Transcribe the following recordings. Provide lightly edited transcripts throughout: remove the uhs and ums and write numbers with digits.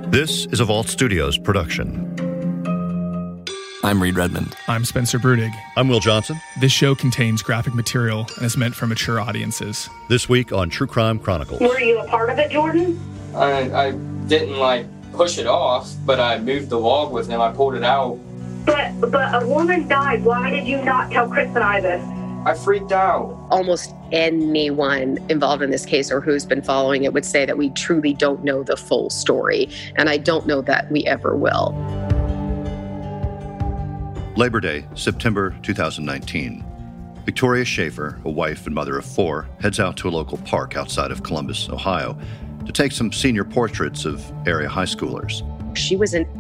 This is a Vault Studios production. I'm Reed Redmond. I'm Spencer Brudig. I'm Will Johnson. This show contains graphic material and is meant for mature audiences. This week on True Crime Chronicles. Were you a part of it, Jordan? I didn't, push it off, but I moved the log with him. I pulled it out. But a woman died. Why did you not tell Chris and I this? I freaked out. Almost anyone involved in this case or who's been following it would say that we truly don't know the full story, and I don't know that we ever will. Labor Day, September 2019. Victoria Schaefer, a wife and mother of four, heads out to a local park outside of Columbus, Ohio, to take some senior portraits of area high schoolers. She was in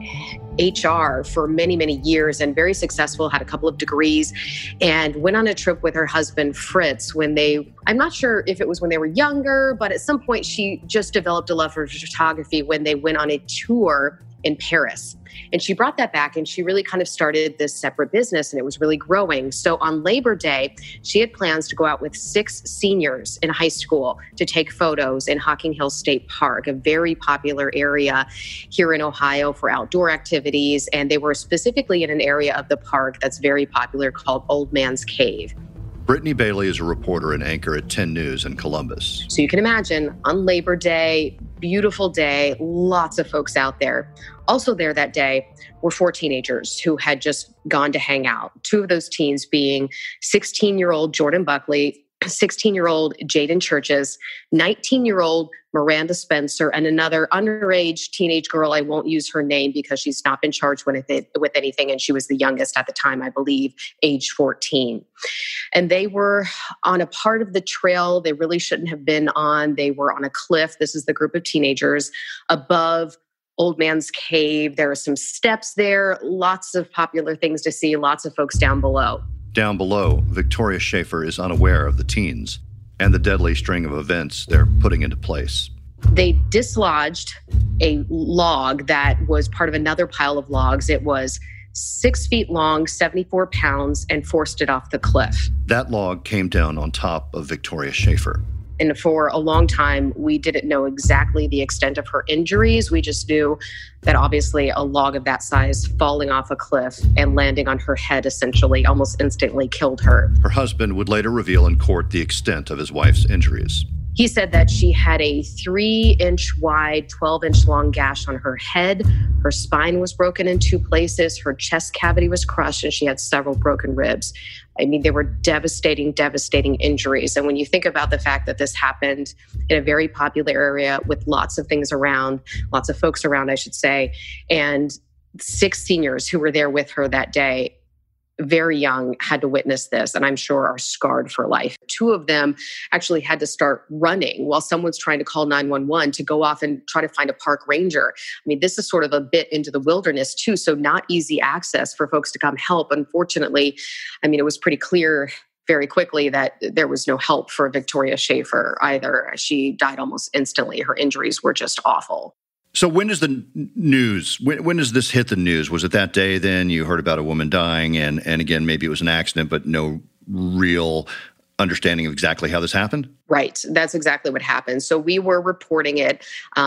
HR for many, many years and very successful, had a couple of degrees, and went on a trip with her husband, Fritz, I'm not sure if it was when they were younger, but at some point she just developed a love for photography when they went on a tour in Paris. And she brought that back and she really kind of started this separate business and it was really growing. So on Labor Day, she had plans to go out with 6 seniors in high school to take photos in Hocking Hills State Park, a very popular area here in Ohio for outdoor activities. And they were specifically in an area of the park that's very popular called Old Man's Cave. Brittany Bailey is a reporter and anchor at 10 News in Columbus. So you can imagine on Labor Day, beautiful day, lots of folks out there. Also there that day were 4 teenagers who had just gone to hang out. 2 of those teens being 16-year-old Jordan Buckley, 16-year-old Jaden Churches, 19-year-old Miranda Spencer, and another underage teenage girl. I won't use her name because she's not been charged with anything, and she was the youngest at the time, I believe, age 14. And they were on a part of the trail they really shouldn't have been on. They were on a cliff. This is the group of teenagers above Old Man's Cave. There are some steps there, lots of popular things to see, lots of folks down below. Down below, Victoria Schaefer is unaware of the teens and the deadly string of events they're putting into place. They dislodged a log that was part of another pile of logs. It was 6 feet long, 74 pounds, and forced it off the cliff. That log came down on top of Victoria Schaefer. And for a long time, we didn't know exactly the extent of her injuries. We just knew that obviously a log of that size falling off a cliff and landing on her head essentially almost instantly killed her. Her husband would later reveal in court the extent of his wife's injuries. He said that she had a 3-inch wide, 12-inch long gash on her head. Her spine was broken in 2 places. Her chest cavity was crushed, and she had several broken ribs. I mean, they were devastating, devastating injuries. And when you think about the fact that this happened in a very popular area with lots of things around, lots of folks around, I should say, and 6 seniors who were there with her that day, very young, had to witness this, and I'm sure are scarred for life. 2 of them actually had to start running while someone's trying to call 911 to go off and try to find a park ranger. I mean, this is sort of a bit into the wilderness too, so not easy access for folks to come help. Unfortunately, I mean, it was pretty clear very quickly that there was no help for Victoria Schaefer either. She died almost instantly. Her injuries were just awful. So when does the news, when does this hit the news? Was it that day then you heard about a woman dying and again, maybe it was an accident, but no real understanding of exactly how this happened? Right. That's exactly what happened. So we were reporting it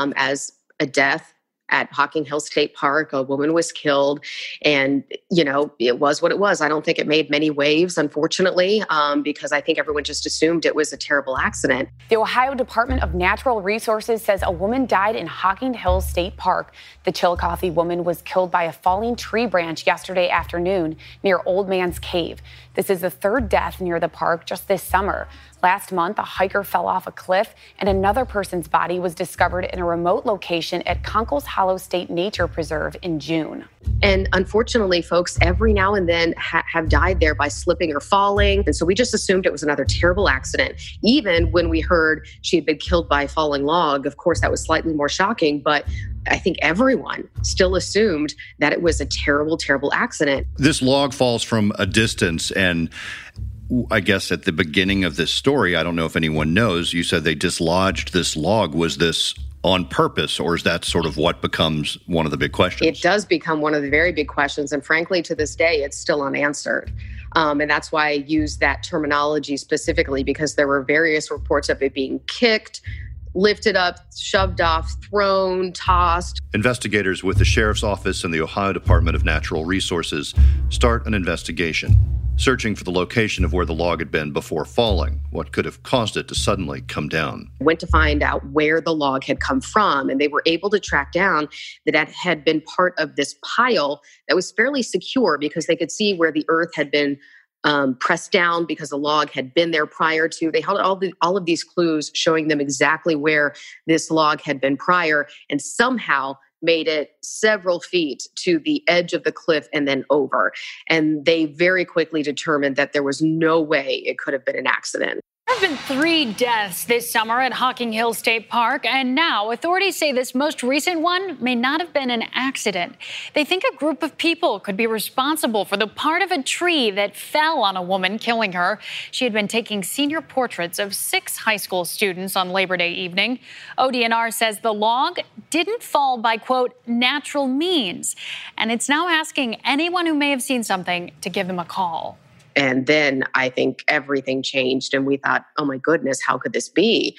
as a death at Hocking Hills State Park. A woman was killed, and, it was what it was. I don't think it made many waves, unfortunately, because I think everyone just assumed it was a terrible accident. The Ohio Department of Natural Resources says a woman died in Hocking Hills State Park. The Chillicothe woman was killed by a falling tree branch yesterday afternoon near Old Man's Cave. This is the 3rd death near the park just this summer. Last month, a hiker fell off a cliff and another person's body was discovered in a remote location at Conkle's Hollow State Nature Preserve in June. And unfortunately, folks every now and then have died there by slipping or falling. And so we just assumed it was another terrible accident. Even when we heard she had been killed by a falling log, of course, that was slightly more shocking. But I think everyone still assumed that it was a terrible, terrible accident. This log falls from a distance, and I guess at the beginning of this story, I don't know if anyone knows, you said they dislodged this log. Was this on purpose, or is that sort of what becomes one of the big questions? It does become one of the very big questions, and frankly, to this day, it's still unanswered. And that's why I use that terminology specifically, because there were various reports of it being kicked, lifted up, shoved off, thrown, tossed. Investigators with the Sheriff's Office and the Ohio Department of Natural Resources start an investigation, searching for the location of where the log had been before falling, what could have caused it to suddenly come down. Went to find out where the log had come from, and they were able to track down that it had been part of this pile that was fairly secure because they could see where the earth had been pressed down because the log had been there prior to. They held all of these clues showing them exactly where this log had been prior, and somehow made it several feet to the edge of the cliff and then over. And they very quickly determined that there was no way it could have been an accident. There have been 3 deaths this summer at Hocking Hills State Park, and now authorities say this most recent one may not have been an accident. They think a group of people could be responsible for the part of a tree that fell on a woman, killing her. She had been taking senior portraits of 6 high school students on Labor Day evening. ODNR says the log didn't fall by, quote, natural means, and it's now asking anyone who may have seen something to give them a call. And then I think everything changed and we thought, oh my goodness, how could this be?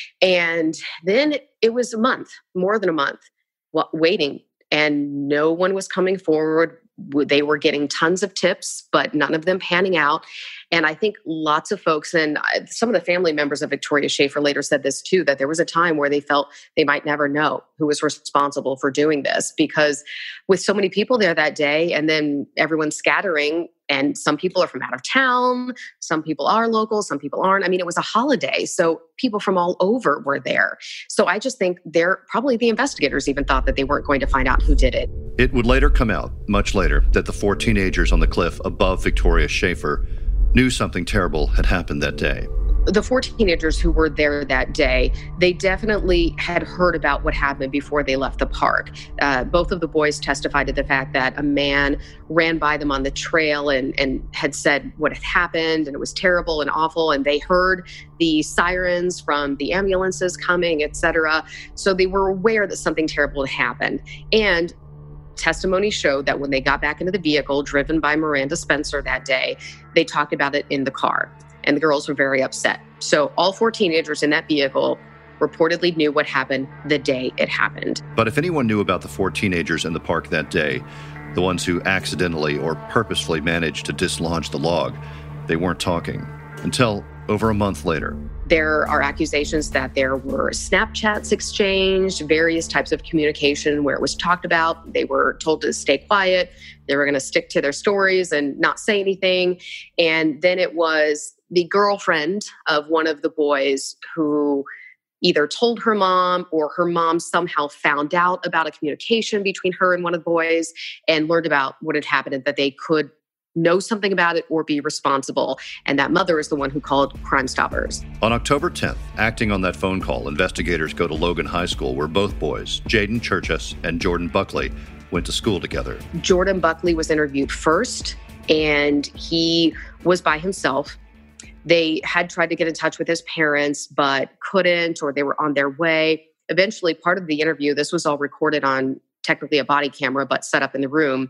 And then it was a month, more than a month, waiting, and no one was coming forward. They were getting tons of tips, but none of them panning out. And I think lots of folks, and some of the family members of Victoria Schaefer later said this too, that there was a time where they felt they might never know who was responsible for doing this, because with so many people there that day and then everyone scattering, and some people are from out of town, some people are local, some people aren't. I mean, it was a holiday, so people from all over were there. So I just think probably the investigators even thought that they weren't going to find out who did it. It would later come out, much later, that the 4 teenagers on the cliff above Victoria Schaefer knew something terrible had happened that day. The 4 teenagers who were there that day, they definitely had heard about what happened before they left the park. Both of the boys testified to the fact that a man ran by them on the trail and had said what had happened, and it was terrible and awful, and they heard the sirens from the ambulances coming, etc. So they were aware that something terrible had happened. And testimony showed that when they got back into the vehicle driven by Miranda Spencer that day, they talked about it in the car. And the girls were very upset. So all 4 teenagers in that vehicle reportedly knew what happened the day it happened. But if anyone knew about the 4 teenagers in the park that day, the ones who accidentally or purposefully managed to dislodge the log, they weren't talking until over a month later. There are accusations that there were Snapchats exchanged, various types of communication where it was talked about. They were told to stay quiet. They were going to stick to their stories and not say anything. And then it was the girlfriend of one of the boys who either told her mom or her mom somehow found out about a communication between her and one of the boys and learned about what had happened and that they could know something about it or be responsible. And that mother is the one who called Crime Stoppers. On October 10th, acting on that phone call, investigators go to Logan High School where both boys, Jaden Churchus and Jordan Buckley, went to school together. Jordan Buckley was interviewed first, and he was by himself. They had tried to get in touch with his parents, but couldn't, or they were on their way. Eventually, part of the interview, this was all recorded on technically a body camera, but set up in the room.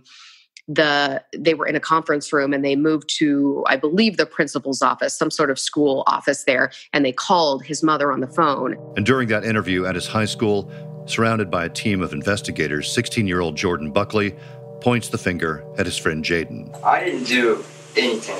They were in a conference room and they moved to, I believe, the principal's office, some sort of school office there, and they called his mother on the phone. And during that interview at his high school, surrounded by a team of investigators, 16-year-old Jordan Buckley points the finger at his friend Jaden. I didn't do anything.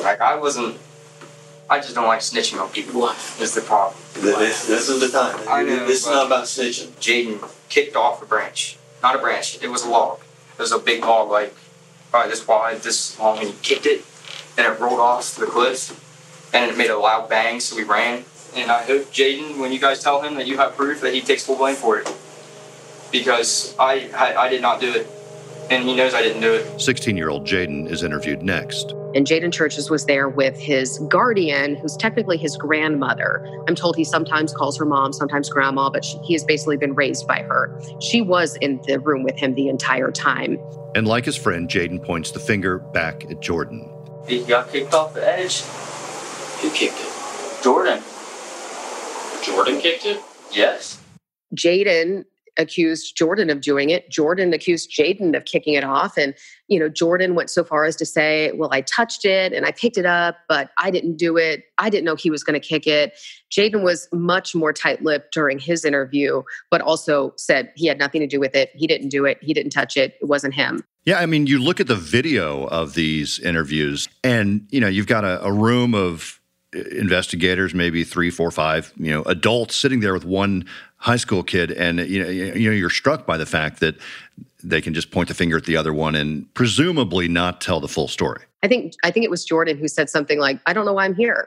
I just don't like snitching on people. What is the problem? This is the time. I know, this is not about snitching. Jaden kicked off a branch. Not a branch. It was a log. It was a big log, like probably this wide, this long, and he kicked it, and it rolled off the cliff, and it made a loud bang, so we ran. And I hope, Jaden, when you guys tell him that you have proof, that he takes full blame for it. Because I did not do it, and he knows I didn't do it. 16-year-old Jaden is interviewed next. And Jaden Churchus was there with his guardian, who's technically his grandmother. I'm told he sometimes calls her mom, sometimes grandma, but he has basically been raised by her. She was in the room with him the entire time. And like his friend, Jaden points the finger back at Jordan. He got kicked off the edge. Who kicked it? Jordan. Jordan kicked it? Yes. Jaden accused Jordan of doing it. Jordan accused Jayden of kicking it off. And, Jordan went so far as to say, well, I touched it and I picked it up, but I didn't do it. I didn't know he was going to kick it. Jayden was much more tight-lipped during his interview, but also said he had nothing to do with it. He didn't do it. He didn't touch it. It wasn't him. Yeah, I mean, you look at the video of these interviews and, you've got a room of investigators, maybe 3, 4, 5, adults sitting there with one high school kid, and you're struck by the fact that they can just point the finger at the other one and presumably not tell the full story. I think it was Jordan who said something like, "I don't know why I'm here."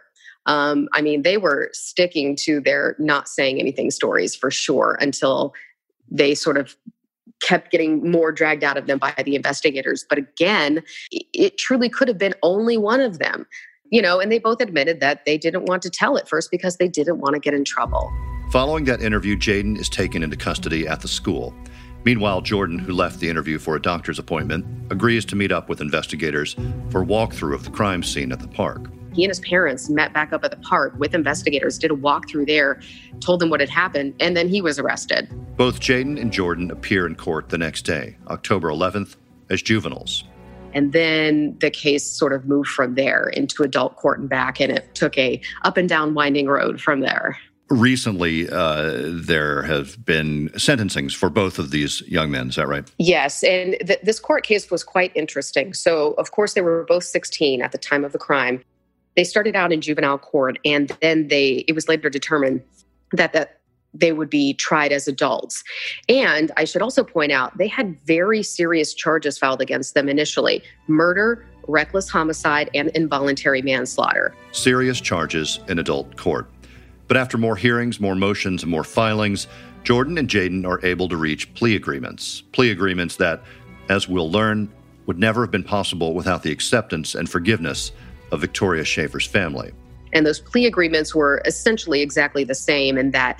They were sticking to their not saying anything stories for sure until they sort of kept getting more dragged out of them by the investigators. But again, it truly could have been only one of them. And they both admitted that they didn't want to tell at first because they didn't want to get in trouble. Following that interview, Jayden is taken into custody at the school. Meanwhile, Jordan, who left the interview for a doctor's appointment, agrees to meet up with investigators for a walkthrough of the crime scene at the park. He and his parents met back up at the park with investigators, did a walkthrough there, told them what had happened, and then he was arrested. Both Jayden and Jordan appear in court the next day, October 11th, as juveniles. And then the case sort of moved from there into adult court and back, and it took a up and down winding road from there. Recently, there have been sentencings for both of these young men. Is that right? Yes. And this court case was quite interesting. So, of course, they were both 16 at the time of the crime. They started out in juvenile court, and then it was later determined that they would be tried as adults. And I should also point out, they had very serious charges filed against them initially: murder, reckless homicide, and involuntary manslaughter. Serious charges in adult court. But after more hearings, more motions, and more filings, Jordan and Jayden are able to reach plea agreements. Plea agreements that, as we'll learn, would never have been possible without the acceptance and forgiveness of Victoria Schaefer's family. And those plea agreements were essentially exactly the same in that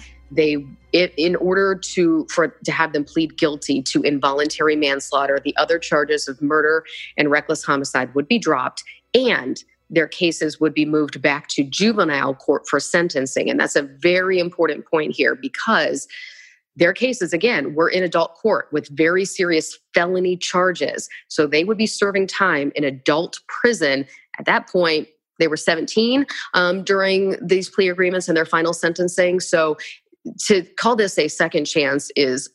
in order to have them plead guilty to involuntary manslaughter, the other charges of murder and reckless homicide would be dropped, and their cases would be moved back to juvenile court for sentencing. And that's a very important point here because their cases, again, were in adult court with very serious felony charges. So they would be serving time in adult prison. At that point, they were 17 during these plea agreements and their final sentencing. So to call this a second chance is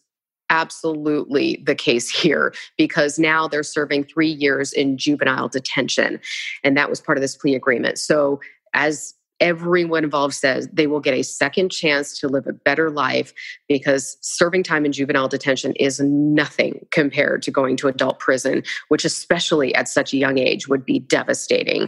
absolutely the case here, because now they're serving 3 years in juvenile detention. And that was part of this plea agreement. So as everyone involved says, they will get a second chance to live a better life, because serving time in juvenile detention is nothing compared to going to adult prison, which especially at such a young age would be devastating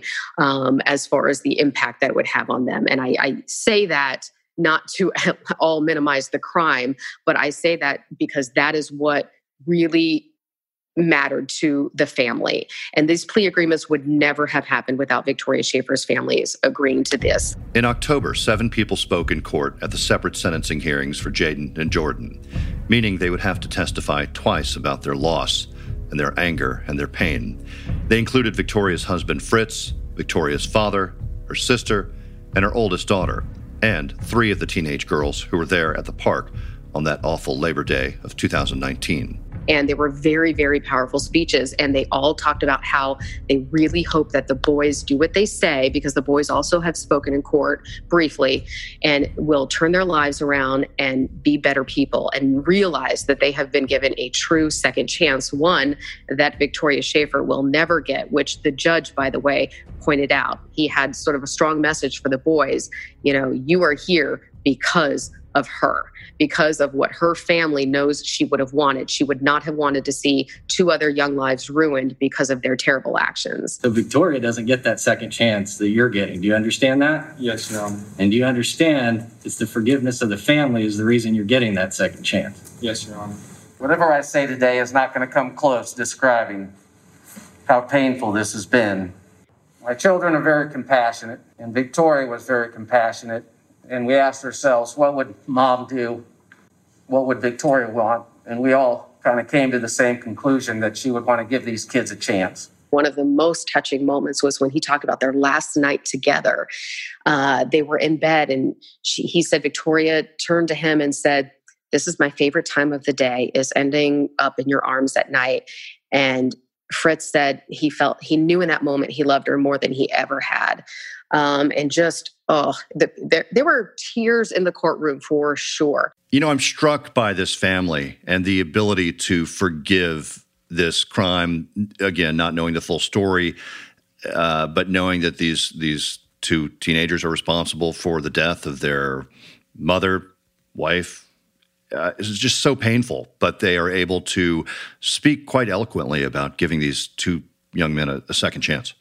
as far as the impact that it would have on them. And I say that not to all minimize the crime, but I say that because that is what really mattered to the family. And these plea agreements would never have happened without Victoria Schaefer's families agreeing to this. In October, 7 people spoke in court at the separate sentencing hearings for Jayden and Jordan, meaning they would have to testify twice about their loss and their anger and their pain. They included Victoria's husband, Fritz, Victoria's father, her sister, and her oldest daughter, and 3 of the teenage girls who were there at the park on that awful Labor Day of 2019. And they were very, very powerful speeches. And they all talked about how they really hope that the boys do what they say, because the boys also have spoken in court briefly and will turn their lives around and be better people and realize that they have been given a true second chance, one that Victoria Schaefer will never get, which the judge, by the way, pointed out. He had sort of a strong message for the boys. You are here because of her, because of what her family knows she would have wanted. She would not have wanted to see 2 other young lives ruined because of their terrible actions. So Victoria doesn't get that second chance that you're getting. Do you understand that? Yes, Your Honor. And do you understand it's the forgiveness of the family is the reason you're getting that second chance? Yes, Your Honor. Whatever I say today is not going to come close describing how painful this has been. My children are very compassionate, and Victoria was very compassionate. And we asked ourselves, what would Mom do? What would Victoria want? And we all kind of came to the same conclusion that she would want to give these kids a chance. One of the most touching moments was when he talked about their last night together. They were in bed, and he said Victoria turned to him and said, this is my favorite time of the day, is ending up in your arms at night. And Fritz said he knew in that moment he loved her more than he ever had. And just, there were tears in the courtroom for sure. You know, I'm struck by this family and the ability to forgive this crime. Again, not knowing the full story, but knowing that these two teenagers are responsible for the death of their mother, wife. It's just so painful, but they are able to speak quite eloquently about giving these two young men a second chance.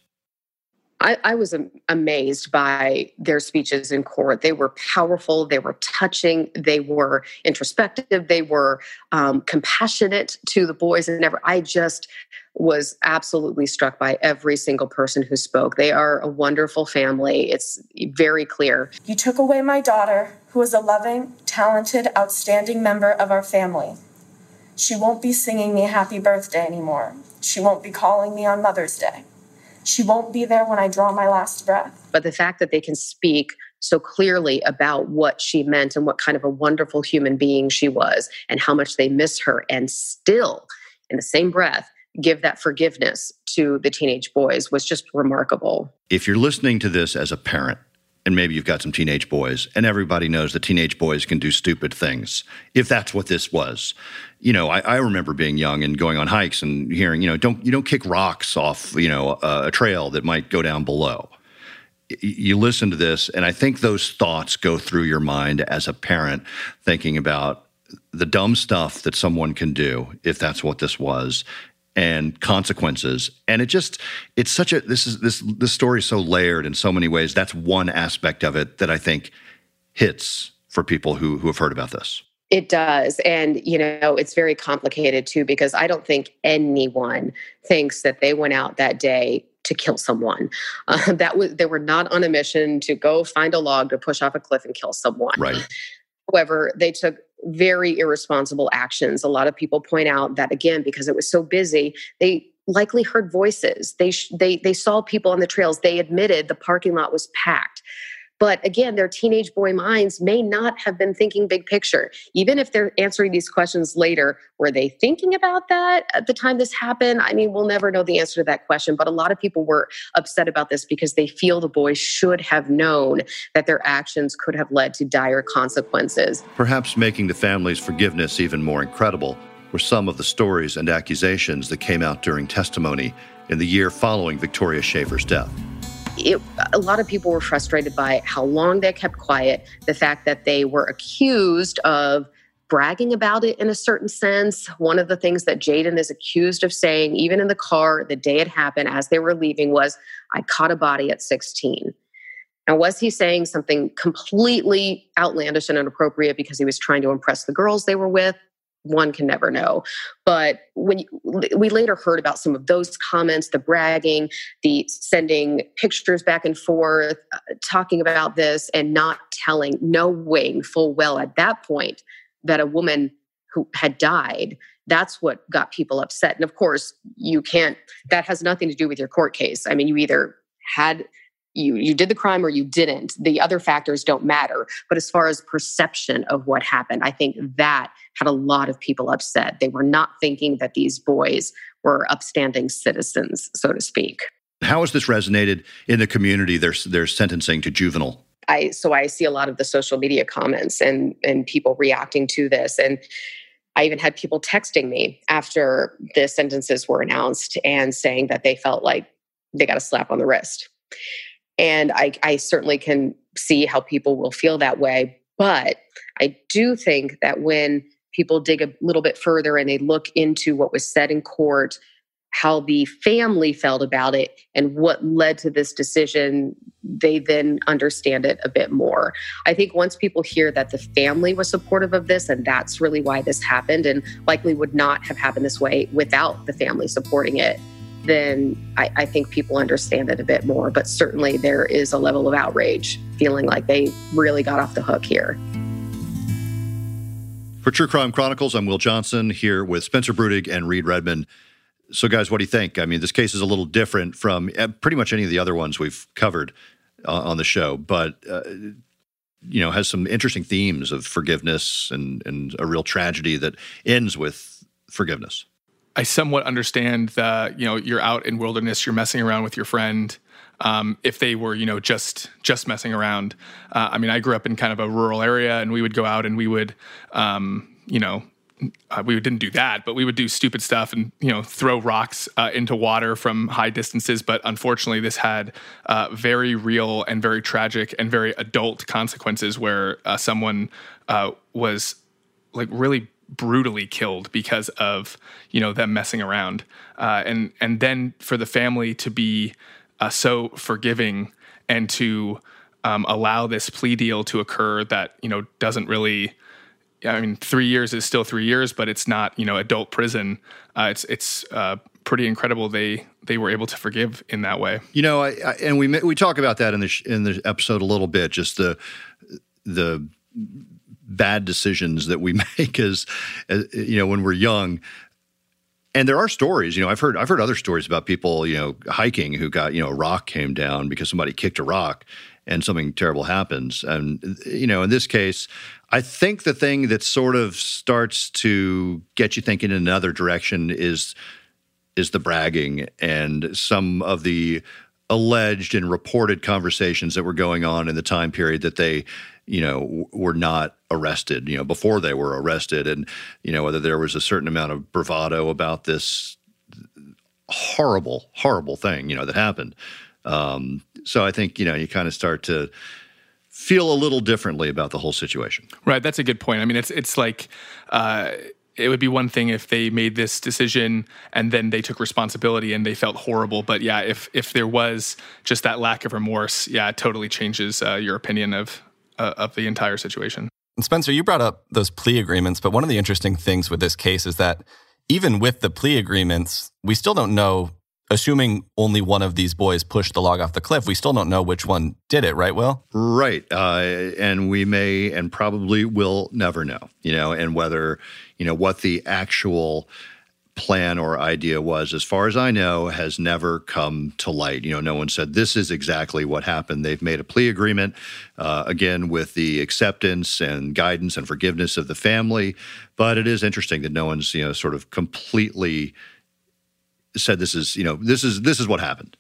I was amazed by their speeches in court. They were powerful. They were touching. They were introspective. They were compassionate to the boys. And I just was absolutely struck by every single person who spoke. They are a wonderful family. It's very clear. You took away my daughter, who is a loving, talented, outstanding member of our family. She won't be singing me happy birthday anymore. She won't be calling me on Mother's Day. She won't be there when I draw my last breath. But the fact that they can speak so clearly about what she meant and what kind of a wonderful human being she was and how much they miss her, and still, in the same breath, give that forgiveness to the teenage boys was just remarkable. If you're listening to this as a parent, and maybe you've got some teenage boys, and everybody knows that teenage boys can do stupid things, if that's what this was. You know, I remember being young and going on hikes and hearing, you don't kick rocks off, a trail that might go down below. You listen to this, and I think those thoughts go through your mind as a parent, thinking about the dumb stuff that someone can do, if that's what this was, and consequences. And this story is so layered in so many ways. That's one aspect of it that I think hits for people who have heard about this. It does. And, it's very complicated too, because I don't think anyone thinks that they went out that day to kill someone. They were not on a mission to go find a log to push off a cliff and kill someone. Right. However, they took very irresponsible actions. A lot of people point out that, again, because it was so busy, they likely heard voices. They saw people on the trails. They admitted the parking lot was packed. But again, their teenage boy minds may not have been thinking big picture. Even if they're answering these questions later, were they thinking about that at the time this happened? I mean, we'll never know the answer to that question. But a lot of people were upset about this because they feel the boys should have known that their actions could have led to dire consequences. Perhaps making the family's forgiveness even more incredible were some of the stories and accusations that came out during testimony in the year following Victoria Schaefer's death. A lot of people were frustrated by how long they kept quiet, the fact that they were accused of bragging about it in a certain sense. One of the things that Jayden is accused of saying, even in the car the day it happened as they were leaving, was, "I caught a body at 16. Now, was he saying something completely outlandish and inappropriate because he was trying to impress the girls they were with? One can never know. But when we later heard about some of those comments, the bragging, the sending pictures back and forth, talking about this and not knowing full well at that point that a woman who had died, that's what got people upset. And of course, that has nothing to do with your court case. I mean, you either you did the crime or you didn't. The other factors don't matter. But as far as perception of what happened, I think that had a lot of people upset. They were not thinking that these boys were upstanding citizens, so to speak. How has this resonated in the community, their sentencing to juvenile? I see a lot of the social media comments and people reacting to this. And I even had people texting me after the sentences were announced and saying that they felt like they got a slap on the wrist. And I certainly can see how people will feel that way. But I do think that when people dig a little bit further and they look into what was said in court, how the family felt about it, and what led to this decision, they then understand it a bit more. I think once people hear that the family was supportive of this, and that's really why this happened, and likely would not have happened this way without the family supporting it, then I think people understand it a bit more. But certainly there is a level of outrage, feeling like they really got off the hook here. For True Crime Chronicles, I'm Will Johnson, here with Spencer Brudig and Reed Redmond. So guys, what do you think? I mean, this case is a little different from pretty much any of the other ones we've covered on the show, but has some interesting themes of forgiveness and a real tragedy that ends with forgiveness. I somewhat understand that, you're out in wilderness, you're messing around with your friend. If they were, just messing around. I grew up in kind of a rural area, and we would go out and we would, we didn't do that, but we would do stupid stuff and, throw rocks into water from high distances. But unfortunately, this had very real and very tragic and very adult consequences where someone was like really brutally killed because of, them messing around. And then for the family to be so forgiving and to allow this plea deal to occur that, doesn't really, 3 years is still 3 years, but it's not, adult prison. It's pretty incredible they were able to forgive in that way. And we talk about that in the episode a little bit, just the bad decisions that we make as when we're young. And there are stories, I've heard other stories about people, hiking who got, a rock came down because somebody kicked a rock and something terrible happens. And, in this case, I think the thing that sort of starts to get you thinking in another direction is the bragging and some of the alleged and reported conversations that were going on in the time period that they, were not arrested, before they were arrested, and, whether there was a certain amount of bravado about this horrible, horrible thing, that happened. So I think, you kind of start to feel a little differently about the whole situation. Right. That's a good point. It's like, it would be one thing if they made this decision and then they took responsibility and they felt horrible. But yeah, if there was just that lack of remorse, yeah, it totally changes your opinion of the entire situation. And Spencer, you brought up those plea agreements, but one of the interesting things with this case is that even with the plea agreements, we still don't know, assuming only one of these boys pushed the log off the cliff, we still don't know which one did it, right, Will? Right. And we may and probably will never know, and whether, what the actual plan or idea was, as far as I know, has never come to light. No one said this is exactly what happened. They've made a plea agreement, again, with the acceptance and guidance and forgiveness of the family. But it is interesting that no one's, sort of completely said this is what happened.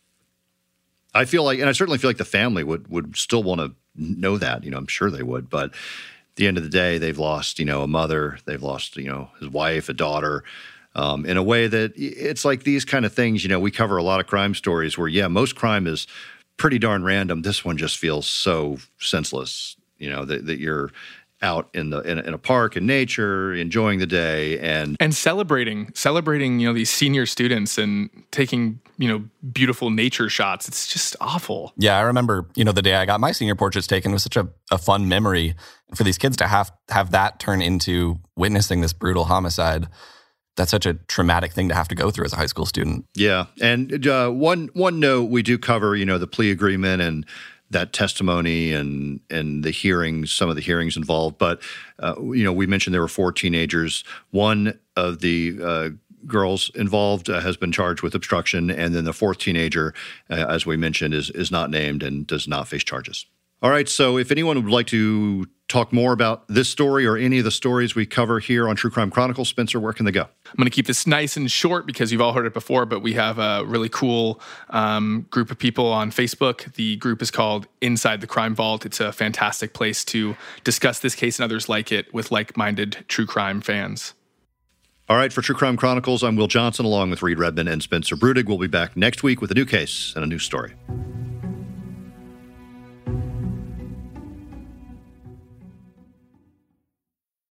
I feel like, and I certainly feel like the family would still want to know that. I'm sure they would. But at the end of the day, they've lost, a mother. They've lost, his wife, a daughter. In a way that it's like these kind of things, we cover a lot of crime stories where, yeah, most crime is pretty darn random. This one just feels so senseless, that you're out in a park in nature, enjoying the day and celebrating, these senior students and taking, beautiful nature shots. It's just awful. Yeah, I remember, the day I got my senior portraits taken was such a fun memory. For these kids to have that turn into witnessing this brutal homicide, that's such a traumatic thing to have to go through as a high school student. Yeah. And one note, we do cover, the plea agreement and that testimony and the hearings, some of the hearings involved. But, we mentioned there were 4 teenagers. One of the girls involved has been charged with obstruction. And then the 4th teenager, as we mentioned, is not named and does not face charges. All right, so if anyone would like to talk more about this story or any of the stories we cover here on True Crime Chronicles, Spencer, where can they go? I'm going to keep this nice and short because you've all heard it before, but we have a really cool group of people on Facebook. The group is called Inside the Crime Vault. It's a fantastic place to discuss this case and others like it with like-minded true crime fans. All right, for True Crime Chronicles, I'm Will Johnson along with Reed Redman and Spencer Brudig. We'll be back next week with a new case and a new story.